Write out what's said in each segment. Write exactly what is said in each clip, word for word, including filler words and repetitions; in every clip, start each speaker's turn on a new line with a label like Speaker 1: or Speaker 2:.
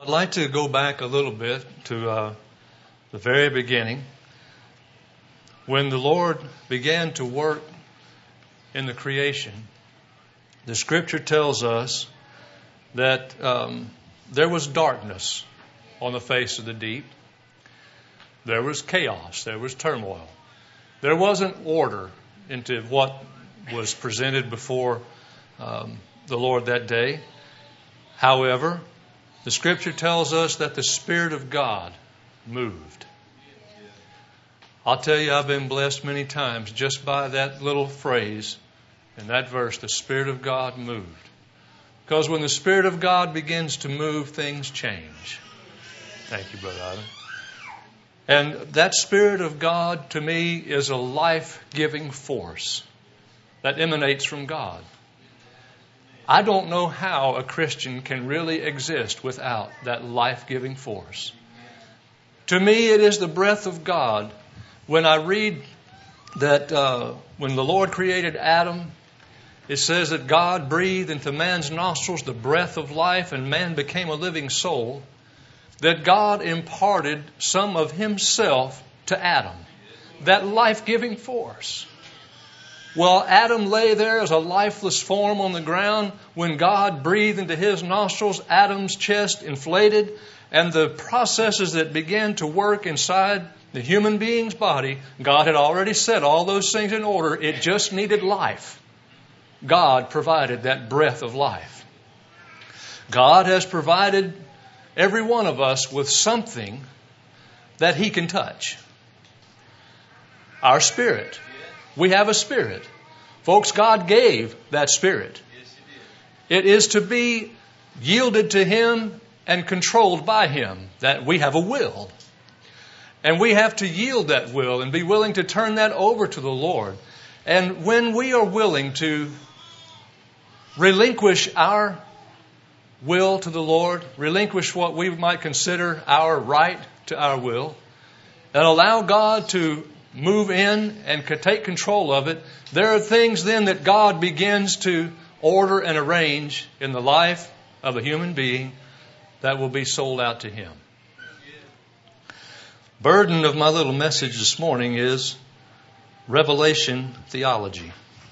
Speaker 1: I'd like to go back a little bit to uh, the very beginning, when the Lord began to work in the creation. The Scripture tells us that um, there was darkness on the face of the deep. There was chaos. There was turmoil. There wasn't order into what was presented before um, the Lord that day. However, the Scripture tells us that the Spirit of God moved. I'll tell you, I've been blessed many times just by that little phrase in that verse, the Spirit of God moved. Because when the Spirit of God begins to move, things change. Thank you, Brother Ivan. And that Spirit of God, to me, is a life-giving force that emanates from God. I don't know how a Christian can really exist without that life-giving force. To me, it is the breath of God. When I read that uh, when the Lord created Adam, it says that God breathed into man's nostrils the breath of life, and man became a living soul. That God imparted some of Himself to Adam. That life-giving force. Well, Adam lay there as a lifeless form on the ground. When God breathed into his nostrils, Adam's chest inflated, and the processes that began to work inside the human being's body, God had already set all those things in order. It just needed life. God provided that breath of life. God has provided every one of us with something that He can touch. Our spirit. We have a spirit. Folks, God gave that spirit. It is to be yielded to Him and controlled by Him. That we have a will. And we have to yield that will and be willing to turn that over to the Lord. And when we are willing to relinquish our will to the Lord, relinquish what we might consider our right to our will, and allow God to move in and take control of it, there are things then that God begins to order and arrange in the life of a human being that will be sold out to Him. Burden of my little message this morning is revelation theology.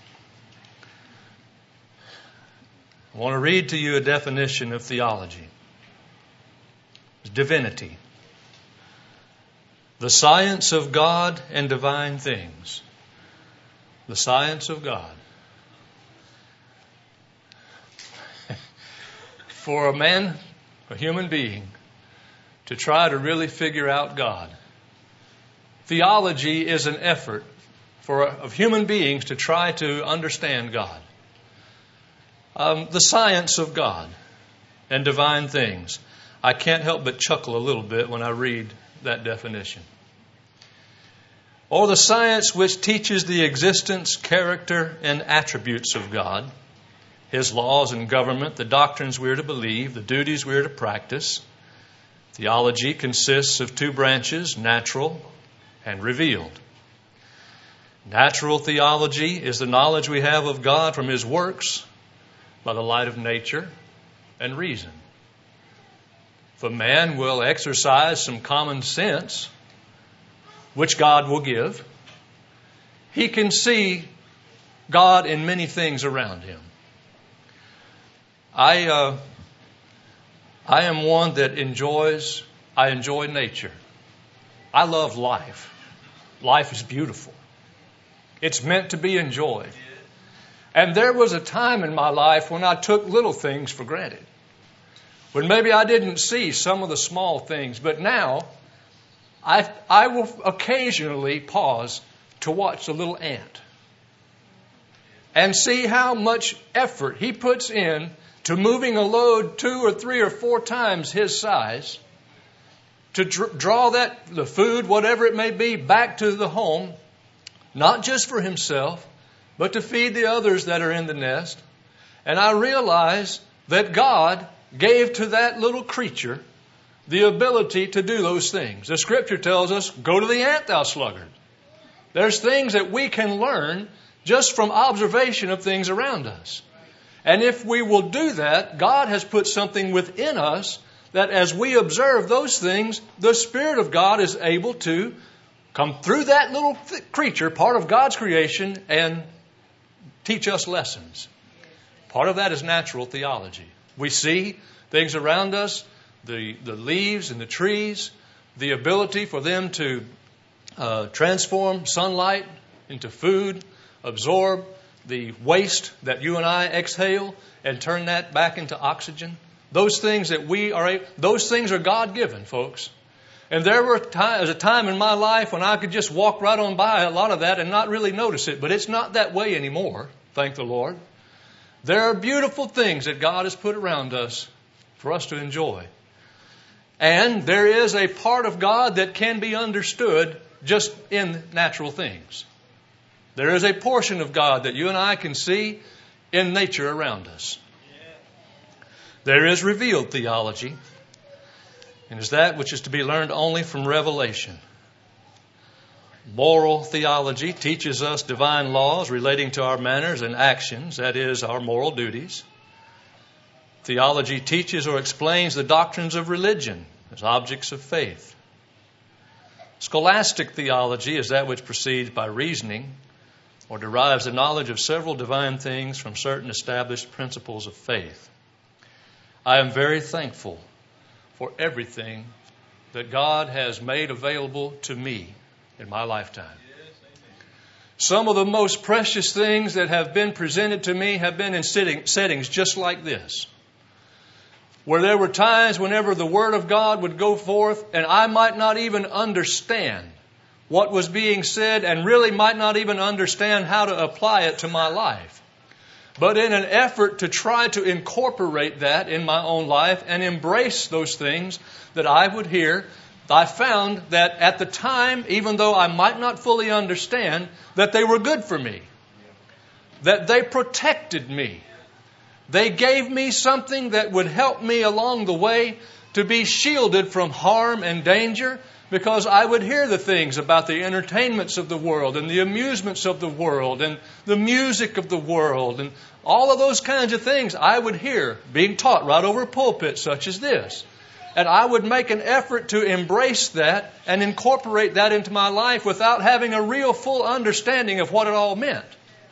Speaker 1: I want to read to you a definition of theology. It's divinity. The science of God and divine things. The science of God. For a man, a human being, to try to really figure out God. Theology is an effort for of human beings to try to understand God. Um, the science of God and divine things. I can't help but chuckle a little bit when I read that definition. Or the science which teaches the existence, character, and attributes of God, His laws and government, the doctrines we are to believe, the duties we are to practice. Theology consists of two branches, natural and revealed. Natural theology is the knowledge we have of God from His works by the light of nature and reason. If a man will exercise some common sense, which God will give, he can see God in many things around him. I uh, I am one that enjoys, I enjoy nature. I love life. Life is beautiful. It's meant to be enjoyed. And there was a time in my life when I took little things for granted. When maybe I didn't see some of the small things. But now, I, I will occasionally pause to watch a little ant. And see how much effort he puts in to moving a load two or three or four times his size. To dr- draw that, the food, whatever it may be, back to the home. Not just for himself, but to feed the others that are in the nest. And I realize that God gave to that little creature the ability to do those things. The Scripture tells us, go to the ant, thou sluggard. There's things that we can learn just from observation of things around us. And if we will do that, God has put something within us that as we observe those things, the Spirit of God is able to come through that little th- creature, part of God's creation, and teach us lessons. Part of that is natural theology. We see things around us, the, the leaves and the trees, the ability for them to uh, transform sunlight into food, absorb the waste that you and I exhale, and turn that back into oxygen. Those things that we are, those things are God-given, folks. And there were time, was a time in my life when I could just walk right on by a lot of that and not really notice it. But it's not that way anymore, thank the Lord. There are beautiful things that God has put around us for us to enjoy. And there is a part of God that can be understood just in natural things. There is a portion of God that you and I can see in nature around us. There is revealed theology, and is that which is to be learned only from revelation. Moral theology teaches us divine laws relating to our manners and actions, that is, our moral duties. Theology teaches or explains the doctrines of religion as objects of faith. Scholastic theology is that which proceeds by reasoning or derives the knowledge of several divine things from certain established principles of faith. I am very thankful for everything that God has made available to me in my lifetime. Some of the most precious things that have been presented to me have been in sitting, settings just like this, where there were times whenever the Word of God would go forth and I might not even understand what was being said and really might not even understand how to apply it to my life. But in an effort to try to incorporate that in my own life and embrace those things that I would hear, I found that at the time, even though I might not fully understand, that they were good for me. That they protected me. They gave me something that would help me along the way to be shielded from harm and danger, because I would hear the things about the entertainments of the world and the amusements of the world and the music of the world and all of those kinds of things I would hear being taught right over a pulpit such as this. And I would make an effort to embrace that and incorporate that into my life without having a real full understanding of what it all meant.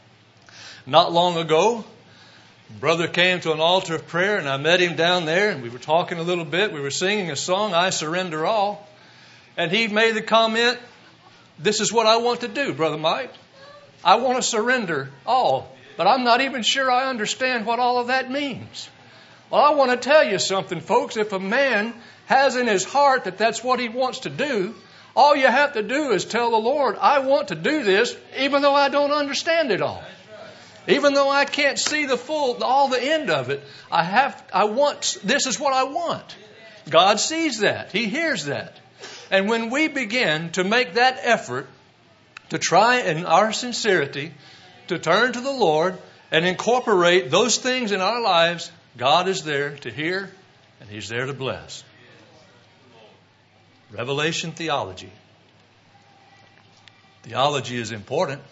Speaker 1: Not long ago, brother came to an altar of prayer and I met him down there and we were talking a little bit. We were singing a song, I Surrender All. And he made the comment, this is what I want to do, Brother Mike. I want to surrender all, but I'm not even sure I understand what all of that means. Well, I want to tell you something, folks. If a man has in his heart that that's what he wants to do, all you have to do is tell the Lord, I want to do this, even though I don't understand it all. Even though I can't see the full, all the end of it, I have, I want, this is what I want. God sees that. He hears that. And when we begin to make that effort to try in our sincerity to turn to the Lord and incorporate those things in our lives, God is there to hear and He's there to bless. Revelation theology. Theology is important.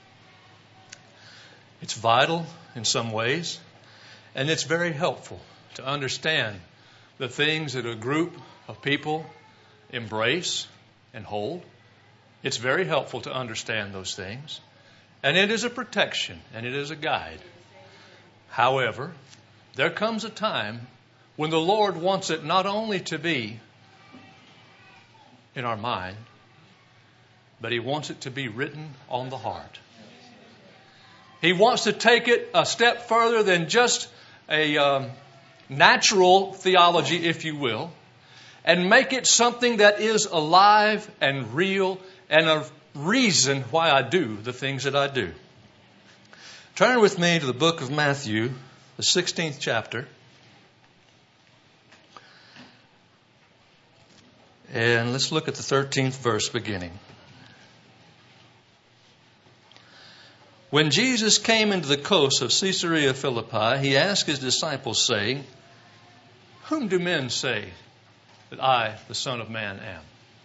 Speaker 1: It's vital in some ways, and it's very helpful to understand the things that a group of people embrace and hold. It's very helpful to understand those things. And it is a protection and it is a guide. However, there comes a time when the Lord wants it not only to be in our mind, but He wants it to be written on the heart. He wants to take it a step further than just a um, natural theology, if you will, and make it something that is alive and real and a reason why I do the things that I do. Turn with me to the book of Matthew, the sixteenth chapter. And let's look at the thirteenth verse beginning. When Jesus came into the coast of Caesarea Philippi, He asked His disciples, saying, Whom do men say that I, the Son of Man, am?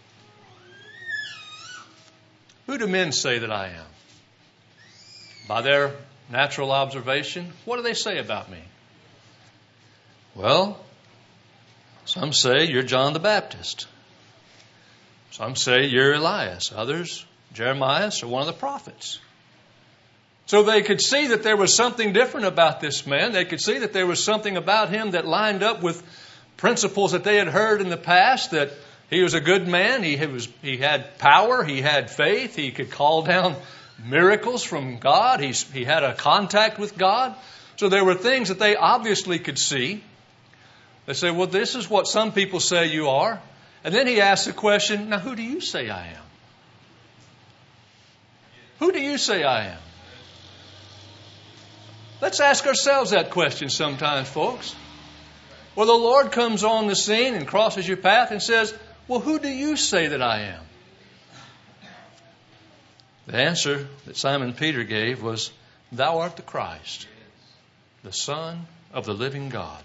Speaker 1: Who do men say that I am? By their natural observation, what do they say about me? Well, Some say you're John the Baptist. Some say you're Elias. Others, Jeremiah or one of the prophets. So they could see that there was something different about this man. They could see that there was something about him that lined up with principles that they had heard in the past, that he was a good man. He was, he had power. He had faith. He could call down miracles from God. He, he had a contact with God. So there were things that they obviously could see. They say, well, this is what some people say you are. And then he asks the question, now who do you say I am? Who do you say I am? Let's ask ourselves that question sometimes, folks. Well, the Lord comes on the scene and crosses your path and says, well, who do you say that I am? The answer that Simon Peter gave was, thou art the Christ, the Son of the living God.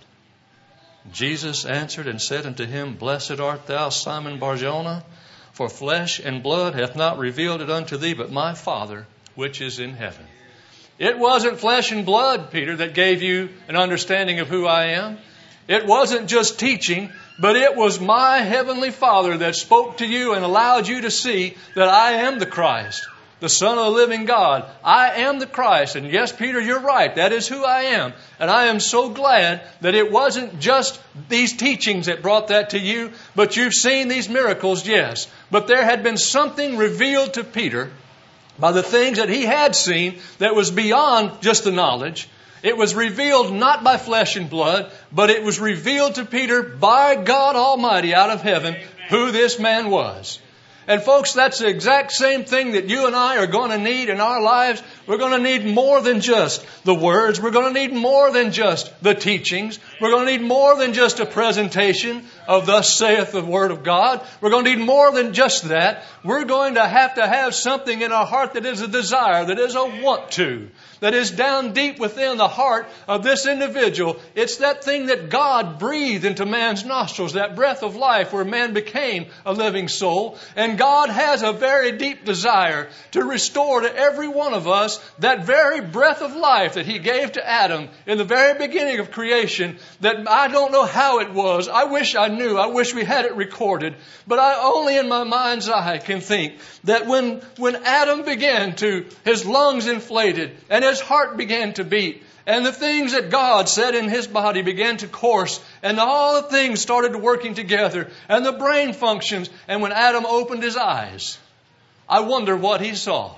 Speaker 1: Jesus answered and said unto him, blessed art thou, Simon Bar-Jonah, for flesh and blood hath not revealed it unto thee, but my Father which is in heaven. It wasn't flesh and blood, Peter, that gave you an understanding of who I am. It wasn't just teaching, but it was my heavenly Father that spoke to you and allowed you to see that I am the Christ, the Son of the living God. I am the Christ. And yes, Peter, you're right. That is who I am. And I am so glad that it wasn't just these teachings that brought that to you, but you've seen these miracles, yes. But there had been something revealed to Peter by the things that he had seen that was beyond just the knowledge. It was revealed not by flesh and blood, but it was revealed to Peter by God Almighty out of heaven who this man was. And folks, that's the exact same thing that you and I are going to need in our lives. We're going to need more than just the words. We're going to need more than just the teachings. We're going to need more than just a presentation of thus saith the Word of God. We're going to need more than just that. We're going to have to have something in our heart that is a desire, that is a want to, that is down deep within the heart of this individual. It's that thing that God breathed into man's nostrils, that breath of life where man became a living soul. And God has a very deep desire to restore to every one of us that very breath of life that He gave to Adam in the very beginning of creation, that I don't know how it was. I wish I knew. I wish we had it recorded. But I only in my mind's eye can think that when, when Adam began to, his lungs inflated and his heart began to beat, and the things that God said in his body began to course, and all the things started working together, and the brain functions. And when Adam opened his eyes, I wonder what he saw.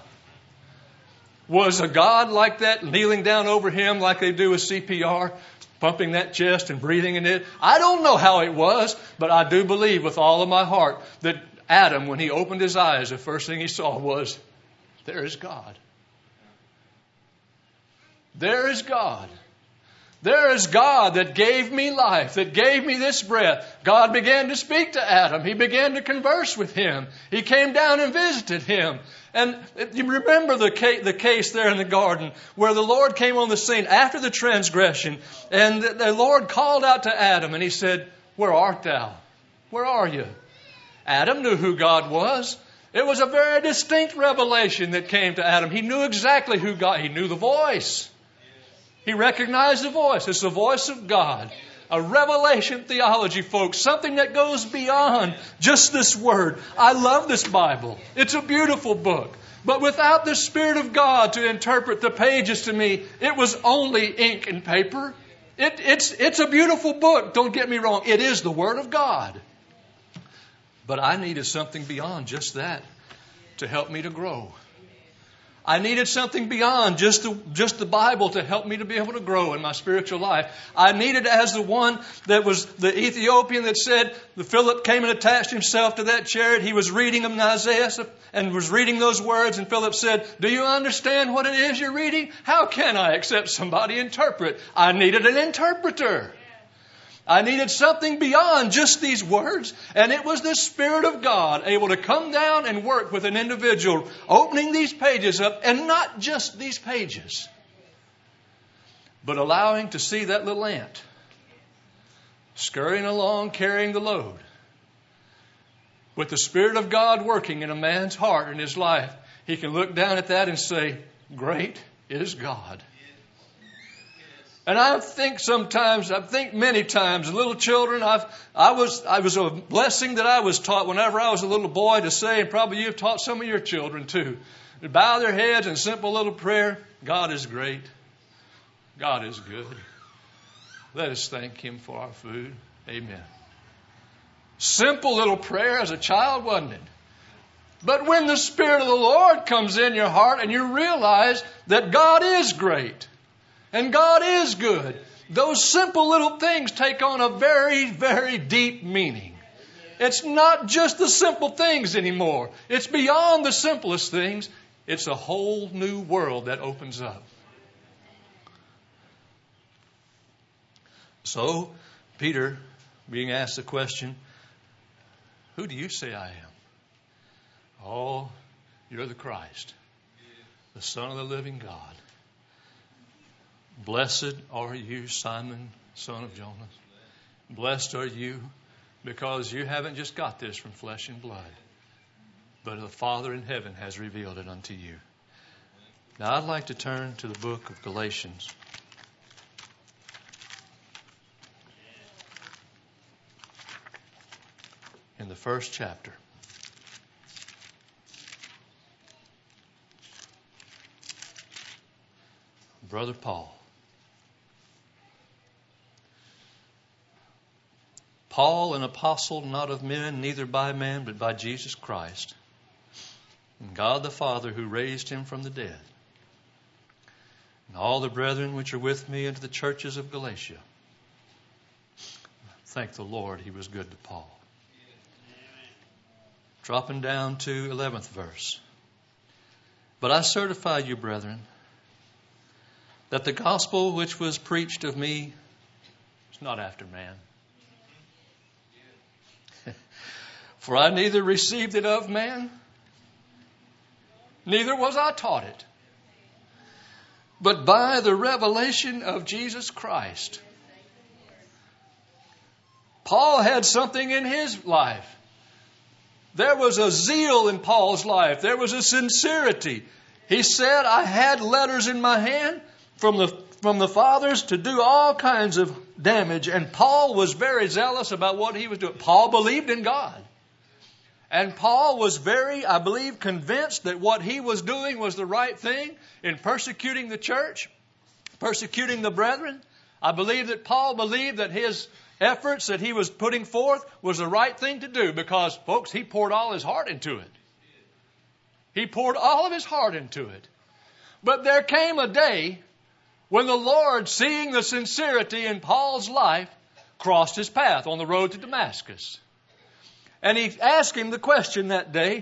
Speaker 1: Was a God like that kneeling down over him like they do with C P R, pumping that chest and breathing in it? I don't know how it was, but I do believe with all of my heart that Adam, when he opened his eyes, the first thing he saw was, there is God. There is God. There is God that gave me life, that gave me this breath. God began to speak to Adam. He began to converse with him. He came down and visited him. And you remember the case, the case there in the garden where the Lord came on the scene after the transgression, and the Lord called out to Adam and He said, where art thou? Where are you? Adam knew who God was. It was a very distinct revelation that came to Adam. He knew exactly who God, he knew the voice. He recognized the voice. It's the voice of God. A revelation theology, folks. Something that goes beyond just this word. I love this Bible. It's a beautiful book. But without the Spirit of God to interpret the pages to me, it was only ink and paper. It, it's, it's a beautiful book. Don't get me wrong. It is the Word of God. But I needed something beyond just that to help me to grow. I needed something beyond just the, just the Bible to help me to be able to grow in my spiritual life. I needed, as the one that was the Ethiopian that said, the Philip came and attached himself to that chariot. He was reading them in Isaiah and was reading those words. And Philip said, do you understand what it is you're reading? How can I except somebody interpret? I needed an interpreter. I needed something beyond just these words, and it was the Spirit of God able to come down and work with an individual, opening these pages up, and not just these pages, but allowing to see that little ant scurrying along, carrying the load. With the Spirit of God working in a man's heart and his life, he can look down at that and say, great is God. And I think sometimes, I think many times, little children, I've, I was, I was a blessing that I was taught whenever I was a little boy to say, and probably you've taught some of your children too, to bow their heads in simple little prayer. God is great. God is good. Let us thank Him for our food. Amen. Simple little prayer as a child, wasn't it? But when the Spirit of the Lord comes in your heart and you realize that God is great and God is good, those simple little things take on a very, very deep meaning. It's not just the simple things anymore. It's beyond the simplest things. It's a whole new world that opens up. So, Peter, being asked the question, who do you say I am? Oh, you're the Christ, the Son of the living God. Blessed are you, Simon, son of Jonas. Blessed are you because you haven't just got this from flesh and blood, but the Father in heaven has revealed it unto you. Now, I'd like to turn to the book of Galatians. In the first chapter. Brother Paul. Paul, an apostle, not of men, neither by man, but by Jesus Christ, and God the Father, who raised him from the dead, and all the brethren which are with me into the churches of Galatia. Thank the Lord, he was good to Paul. Dropping down to eleventh verse. But I certify you, brethren, that the gospel which was preached of me is not after man. For I neither received it of man, neither was I taught it, but by the revelation of Jesus Christ. Paul had something in his life. There was a zeal in Paul's life. There was a sincerity. He said, I had letters in my hand from the, from the fathers to do all kinds of damage. And Paul was very zealous about what he was doing. Paul believed in God. And Paul was very, I believe, convinced that what he was doing was the right thing in persecuting the church, persecuting the brethren. I believe that Paul believed that his efforts that he was putting forth was the right thing to do because, folks, he poured all his heart into it. He poured all of his heart into it. But there came a day when the Lord, seeing the sincerity in Paul's life, crossed his path on the road to Damascus. And he asked him the question that day.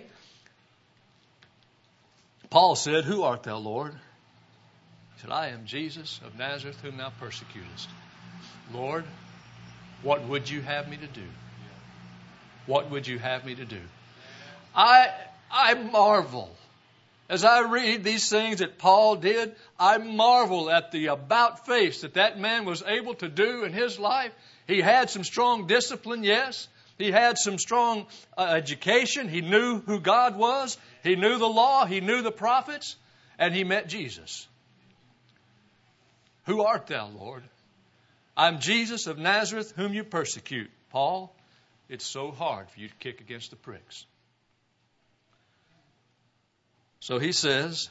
Speaker 1: Paul said, who art thou, Lord? He said, I am Jesus of Nazareth, whom thou persecutest. Lord, what would you have me to do? What would you have me to do? I I marvel. As I read these things that Paul did, I marvel at the about face that that man was able to do in his life. He had some strong discipline, yes. He had some strong uh, education. He knew who God was. He knew the law. He knew the prophets. And he met Jesus. Who art thou, Lord? I'm Jesus of Nazareth, whom you persecute. Paul, it's so hard for you to kick against the pricks. So he says,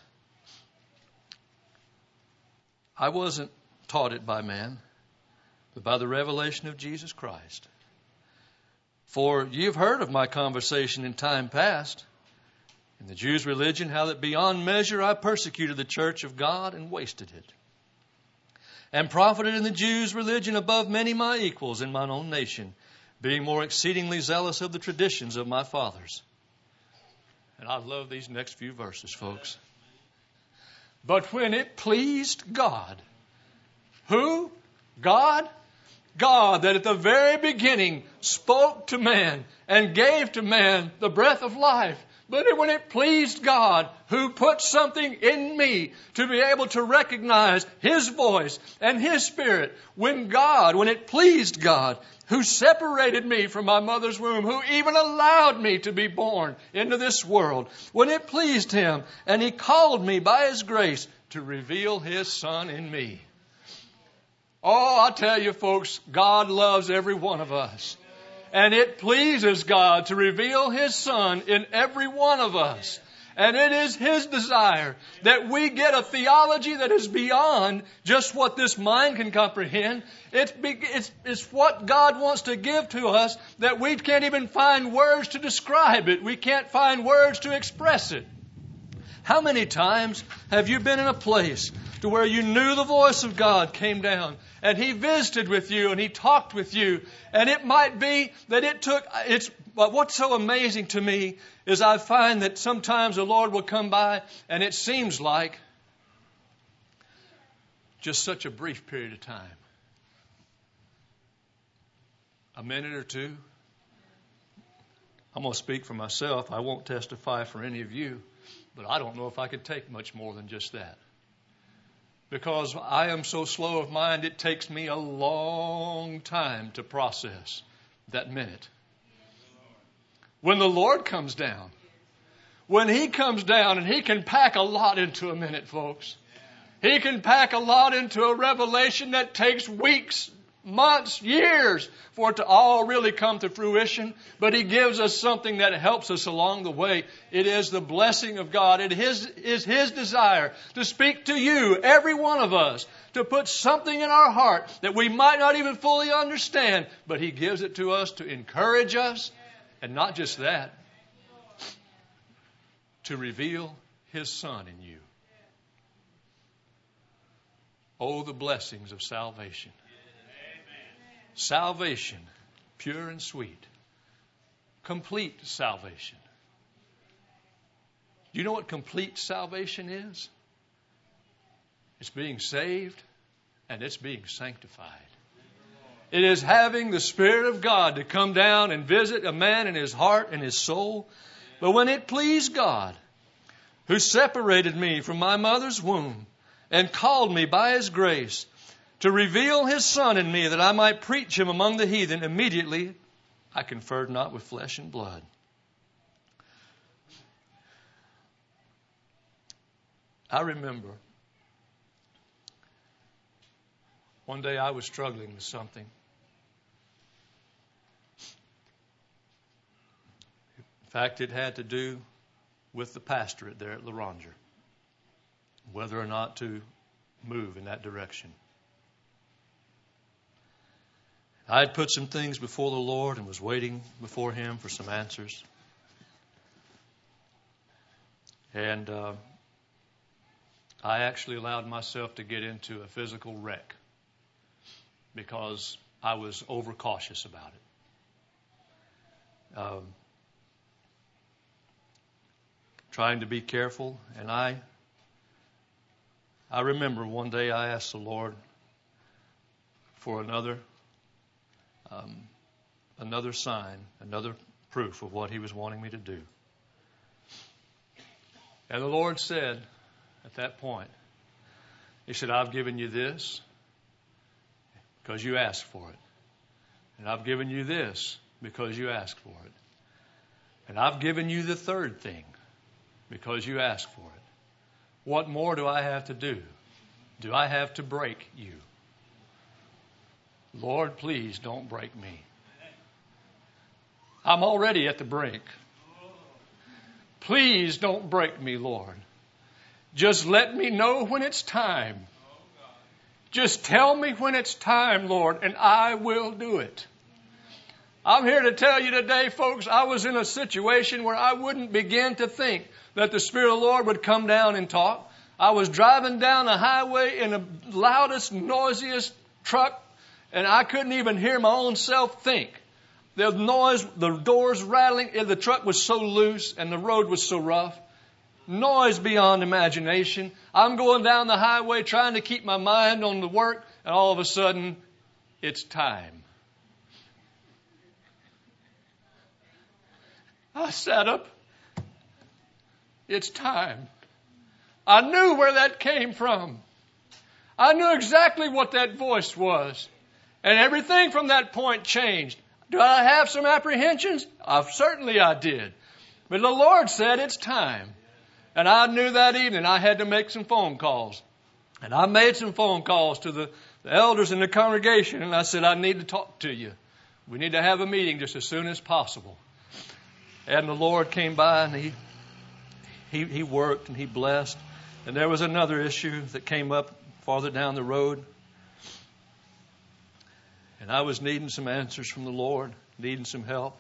Speaker 1: I wasn't taught it by man, but by the revelation of Jesus Christ. For you've heard of my conversation in time past, in the Jews' religion, how that beyond measure I persecuted the church of God and wasted it, and profited in the Jews' religion above many my equals in mine own nation, being more exceedingly zealous of the traditions of my fathers. And I love these next few verses, folks. But when it pleased God, who? God? God that at the very beginning spoke to man and gave to man the breath of life. But when it pleased God, who put something in me to be able to recognize His voice and His Spirit, when God, when it pleased God, who separated me from my mother's womb, who even allowed me to be born into this world, when it pleased Him and He called me by His grace to reveal His Son in me. Oh, I tell you folks, God loves every one of us. And it pleases God to reveal His Son in every one of us. And it is His desire that we get a theology that is beyond just what this mind can comprehend. It's, it's, it's what God wants to give to us that we can't even find words to describe it. We can't find words to express it. How many times have you been in a place to where you knew the voice of God came down and He visited with you and He talked with you, and it might be that it took, it's, but what's so amazing to me is I find that sometimes the Lord will come by and it seems like just such a brief period of time. A minute or two. I'm going to speak for myself. I won't testify for any of you, but I don't know if I could take much more than just that. Because I am so slow of mind, it takes me a long time to process that minute. When the Lord comes down, when He comes down, and He can pack a lot into a minute, folks. He can pack a lot into a revelation that takes weeks, months, years for it to all really come to fruition. But He gives us something that helps us along the way. It is the blessing of God. It is, is His desire to speak to you, every one of us, to put something in our heart that we might not even fully understand. But He gives it to us to encourage us. And not just that, to reveal His Son in you. Oh, the blessings of salvation. Salvation, pure and sweet. Complete salvation. Do you know what complete salvation is? It's being saved and it's being sanctified. It is having the Spirit of God to come down and visit a man in his heart and his soul. But when it pleased God, who separated me from my mother's womb and called me by His grace, to reveal His Son in me that I might preach Him among the heathen, immediately I conferred not with flesh and blood. I remember one day I was struggling with something. In fact, it had to do with the pastorate there at Laranger, whether or not to move in that direction. I had put some things before the Lord and was waiting before Him for some answers. And uh, I actually allowed myself to get into a physical wreck because I was overcautious about it. Um, trying to be careful. And I, I remember one day I asked the Lord for another Um, another sign, another proof of what He was wanting me to do. And the Lord said at that point, He said, I've given you this because you asked for it. And I've given you this because you asked for it. And I've given you the third thing because you asked for it. What more do I have to do? Do I have to break you? Lord, please don't break me. I'm already at the brink. Please don't break me, Lord. Just let me know when it's time. Just tell me when it's time, Lord, and I will do it. I'm here to tell you today, folks, I was in a situation where I wouldn't begin to think that the Spirit of the Lord would come down and talk. I was driving down the highway in the loudest, noisiest truck, and I couldn't even hear my own self think. The noise, the doors rattling, and the truck was so loose and the road was so rough. Noise beyond imagination. I'm going down the highway trying to keep my mind on the work, and all of a sudden, it's time. I sat up. It's time. I knew where that came from. I knew exactly what that voice was. And everything from that point changed. Do I have some apprehensions? Uh, certainly I did. But the Lord said it's time. And I knew that evening I had to make some phone calls. And I made some phone calls to the the elders in the congregation, and I said, I need to talk to you. We need to have a meeting just as soon as possible. And the Lord came by, and he, he, he worked, and he blessed. And there was another issue that came up farther down the road. And I was needing some answers from the Lord, needing some help.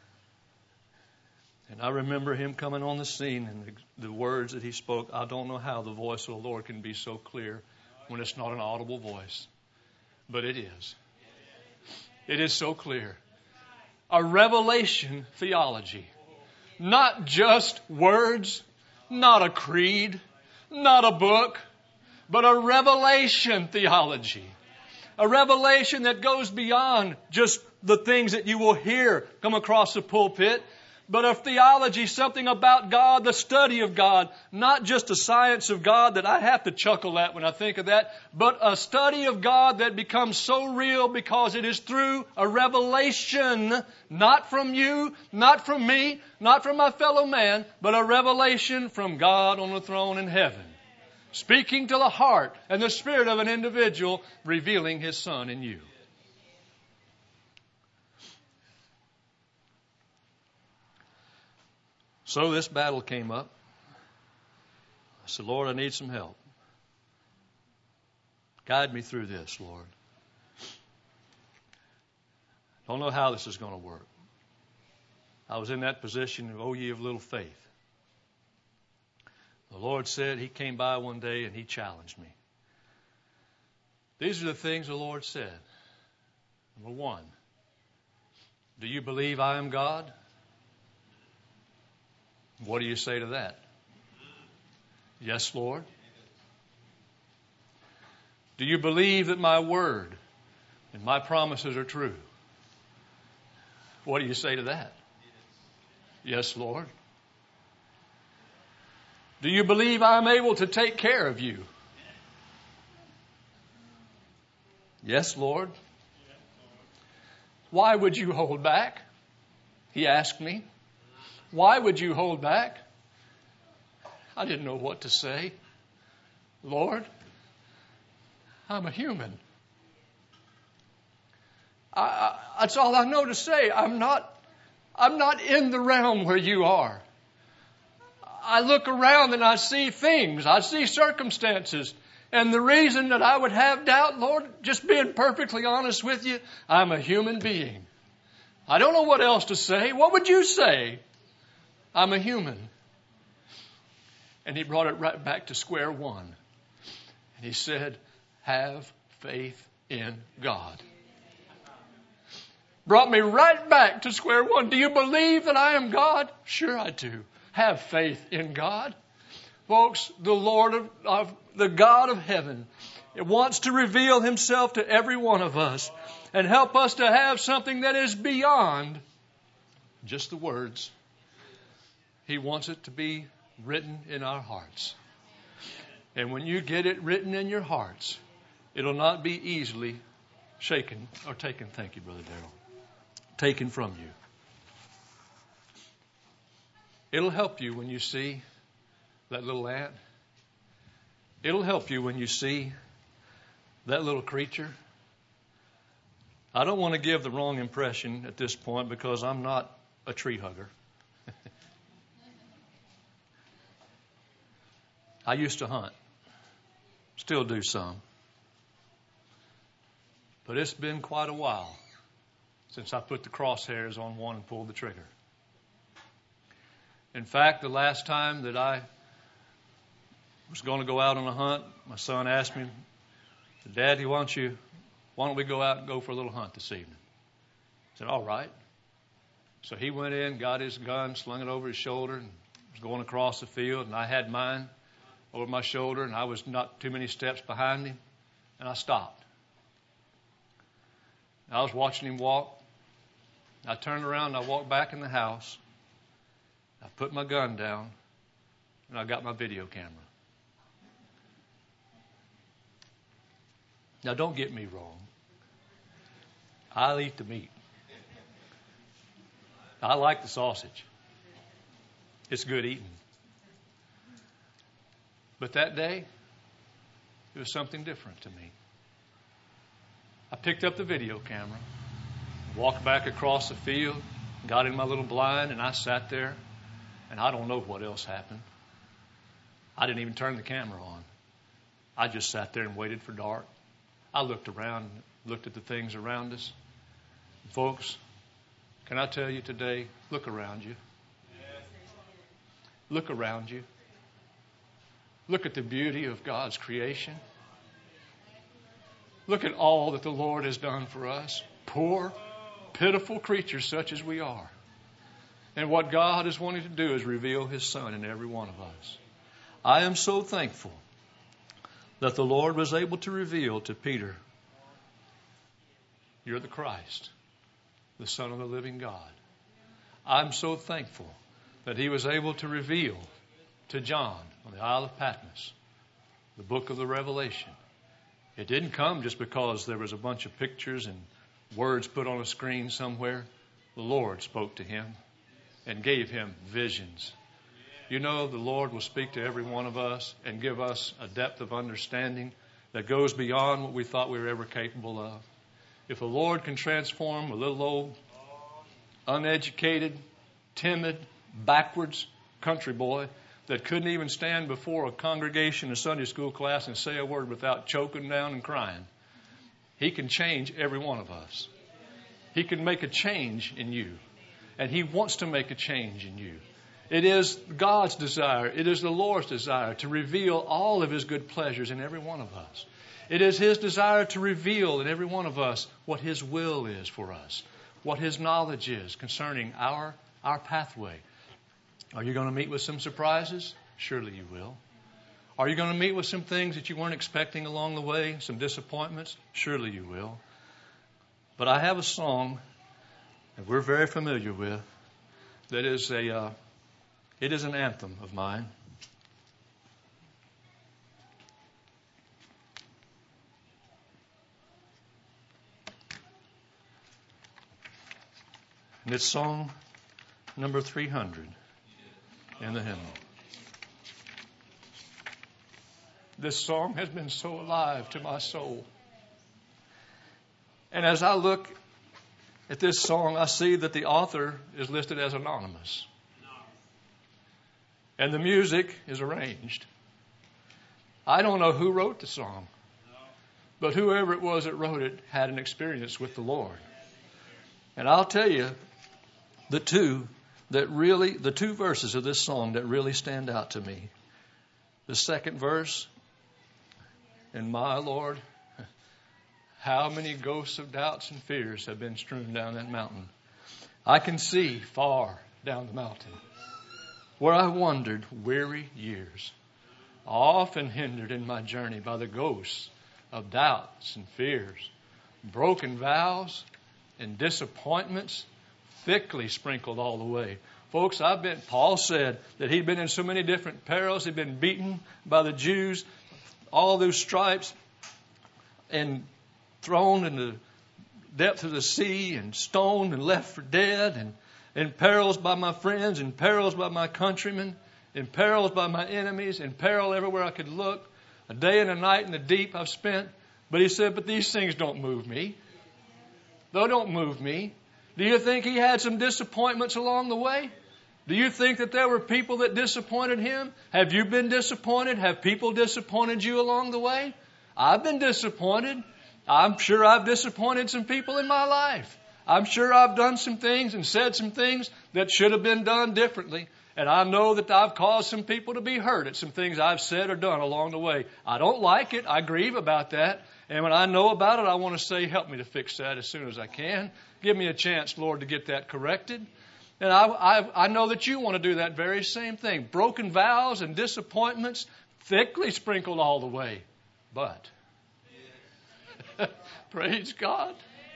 Speaker 1: And I remember him coming on the scene and the, the words that he spoke. I don't know how the voice of the Lord can be so clear when it's not an audible voice. But it is. It is so clear. A revelation theology. Not just words, not a creed, not a book, but a revelation theology. A revelation that goes beyond just the things that you will hear come across the pulpit, but a theology, something about God, the study of God, not just a science of God that I have to chuckle at when I think of that, but a study of God that becomes so real because it is through a revelation, not from you, not from me, not from my fellow man, but a revelation from God on the throne in heaven, speaking to the heart and the spirit of an individual, revealing His Son in you. So this battle came up. I said, Lord, I need some help. Guide me through this, Lord. Don't know how this is going to work. I was in that position of, oh, ye of little faith. The Lord said, He came by one day and He challenged me. These are the things the Lord said. Number one, do you believe I am God? What do you say to that? Yes, Lord. Do you believe that my word and my promises are true? What do you say to that? Yes, Lord. Do you believe I'm able to take care of you? Yes, Lord. Why would you hold back? He asked me. Why would you hold back? I didn't know what to say. Lord, I'm a human. I, I, that's all I know to say. I'm not, I'm not in the realm where you are. I look around and I see things. I see circumstances. And the reason that I would have doubt, Lord, just being perfectly honest with you, I'm a human being. I don't know what else to say. What would you say? I'm a human. And He brought it right back to square one. And He said, have faith in God. Brought me right back to square one. Do you believe that I am God? Sure I do. Have faith in God. Folks, the Lord of, of the God of heaven wants to reveal Himself to every one of us and help us to have something that is beyond just the words. He wants it to be written in our hearts. And when you get it written in your hearts, it'll not be easily shaken or taken. Thank you, Brother Darrell. Taken from you. It'll help you when you see that little ant. It'll help you when you see that little creature. I don't want to give the wrong impression at this point because I'm not a tree hugger. I used to hunt. Still do some. But it's been quite a while since I put the crosshairs on one and pulled the trigger. In fact, the last time that I was going to go out on a hunt, my son asked me, Daddy, why don't you, why don't we go out and go for a little hunt this evening? I said, all right. So he went in, got his gun, slung it over his shoulder, and was going across the field, and I had mine over my shoulder, and I was not too many steps behind him, and I stopped. I was watching him walk. I turned around and I walked back in the house. I put my gun down, and I got my video camera. Now, don't get me wrong. I'll eat the meat. I like the sausage. It's good eating. But that day, it was something different to me. I picked up the video camera, walked back across the field, got in my little blind, and I sat there, and I don't know what else happened. I didn't even turn the camera on. I just sat there and waited for dark. I looked around, looked at the things around us. Folks, can I tell you today, look around you. Look around you. Look at the beauty of God's creation. Look at all that the Lord has done for us, poor, pitiful creatures such as we are. And what God is wanting to do is reveal His Son in every one of us. I am so thankful that the Lord was able to reveal to Peter, you're the Christ, the Son of the living God. I'm so thankful that He was able to reveal to John on the Isle of Patmos the book of the Revelation. It didn't come just because there was a bunch of pictures and words put on a screen somewhere. The Lord spoke to him and gave him visions. You know, the Lord will speak to every one of us and give us a depth of understanding that goes beyond what we thought we were ever capable of. If the Lord can transform a little old, uneducated, timid, backwards country boy that couldn't even stand before a congregation, a Sunday school class, and say a word without choking down and crying, He can change every one of us. He can make a change in you. And He wants to make a change in you. It is God's desire, it is the Lord's desire to reveal all of His good pleasures in every one of us. It is His desire to reveal in every one of us what His will is for us, what His knowledge is concerning our, our pathway. Are you going to meet with some surprises? Surely you will. Are you going to meet with some things that you weren't expecting along the way, some disappointments? Surely you will. But I have a song that we're very familiar with that is a, uh, it is an anthem of mine. And it's song number three hundred in the hymnal. This song has been so alive to my soul. And as I look at this song, I see that the author is listed as anonymous. And the music is arranged. I don't know who wrote the song, but whoever it was that wrote it had an experience with the Lord. And I'll tell you, the two that really, the two verses of this song that really stand out to me. The second verse, and my Lord, how many ghosts of doubts and fears have been strewn down that mountain. I can see far down the mountain where I wandered weary years, often hindered in my journey by the ghosts of doubts and fears, broken vows and disappointments thickly sprinkled all the way. Folks, I've been, Paul said that he'd been in so many different perils. He'd been beaten by the Jews, all those stripes, and thrown in the depth of the sea, and stoned and left for dead, and in perils by my friends, in perils by my countrymen, in perils by my enemies, in peril everywhere I could look. A day and a night in the deep I've spent. But he said, but these things don't move me. They don't move me. Do you think he had some disappointments along the way? Do you think that there were people that disappointed him? Have you been disappointed? Have people disappointed you along the way? I've been disappointed. I'm sure I've disappointed some people in my life. I'm sure I've done some things and said some things that should have been done differently. And I know that I've caused some people to be hurt at some things I've said or done along the way. I don't like it. I grieve about that. And when I know about it, I want to say, help me to fix that as soon as I can. Give me a chance, Lord, to get that corrected. And I, I, I know that you want to do that very same thing. Broken vows and disappointments thickly sprinkled all the way. But, praise God.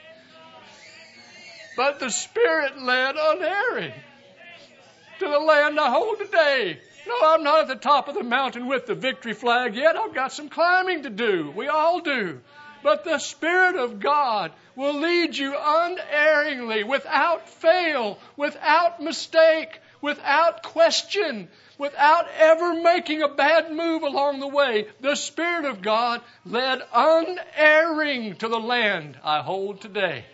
Speaker 1: But the Spirit led unerring to the land I hold today. No, I'm not at the top of the mountain with the victory flag yet. I've got some climbing to do. We all do. But the Spirit of God will lead you unerringly, without fail, without mistake, without question, without ever making a bad move along the way, the Spirit of God led unerring to the land I hold today.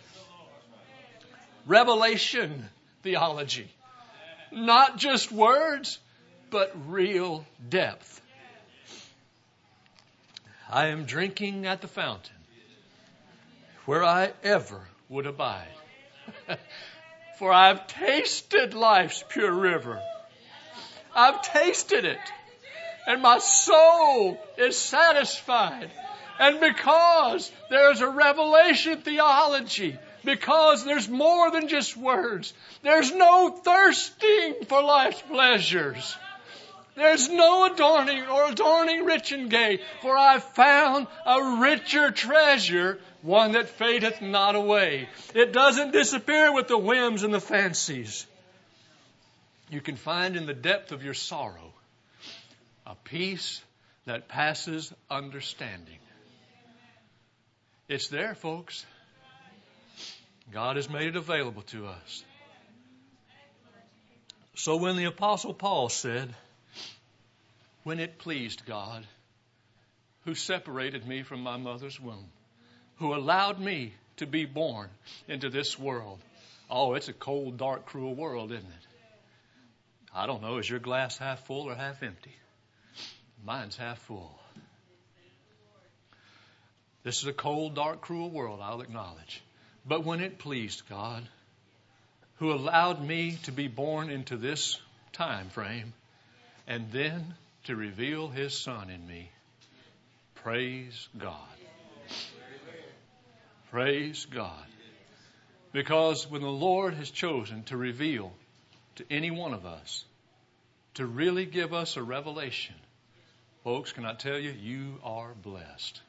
Speaker 1: Revelation theology. Not just words, but real depth. I am drinking at the fountain where I ever would abide. For I've tasted life's pure river. I've tasted it. And my soul is satisfied. And because there's a revelation theology, because there's more than just words, there's no thirsting for life's pleasures. There's no adorning or adorning rich and gay, for I've found a richer treasure, one that fadeth not away. It doesn't disappear with the whims and the fancies. You can find in the depth of your sorrow a peace that passes understanding. It's there, folks. God has made it available to us. So when the Apostle Paul said, when it pleased God, who separated me from my mother's womb, who allowed me to be born into this world. Oh, it's a cold, dark, cruel world, isn't it? I don't know, is your glass half full or half empty? Mine's half full. This is a cold, dark, cruel world, I'll acknowledge. But when it pleased God, who allowed me to be born into this time frame, and then to reveal His Son in me, praise God. Praise God. Because when the Lord has chosen to reveal to any one of us, to really give us a revelation, folks, can I tell you, you are blessed.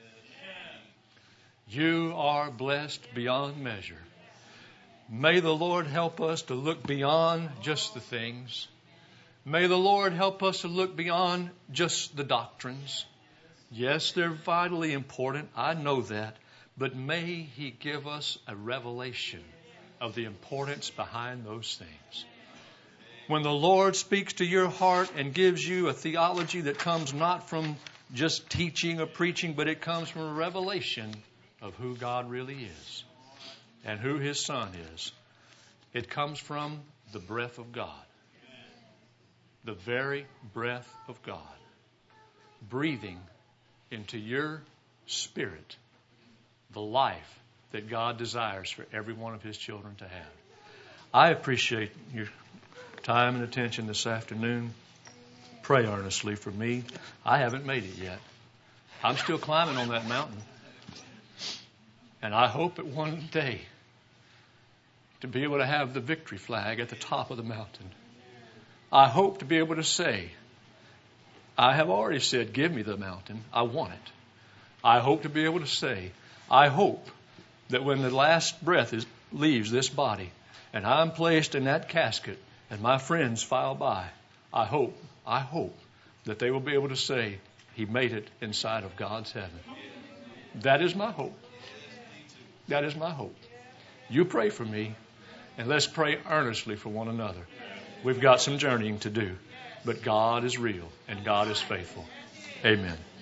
Speaker 1: You are blessed beyond measure. May the Lord help us to look beyond just the things. May the Lord help us to look beyond just the doctrines. Yes, they're vitally important. I know that. But may He give us a revelation of the importance behind those things. When the Lord speaks to your heart and gives you a theology that comes not from just teaching or preaching, but it comes from a revelation of who God really is and who His Son is. It comes from the breath of God. The very breath of God. Breathing into your spirit the life that God desires for every one of His children to have. I appreciate your time and attention this afternoon. Pray earnestly for me. I haven't made it yet. I'm still climbing on that mountain. And I hope at one day to be able to have the victory flag at the top of the mountain. I hope to be able to say, I have already said, give me the mountain. I want it. I hope to be able to say, I hope that when the last breath is, leaves this body and I'm placed in that casket and my friends file by, I hope, I hope that they will be able to say, he made it inside of God's heaven. That is my hope. That is my hope. You pray for me, and let's pray earnestly for one another. We've got some journeying to do, but God is real and God is faithful. Amen.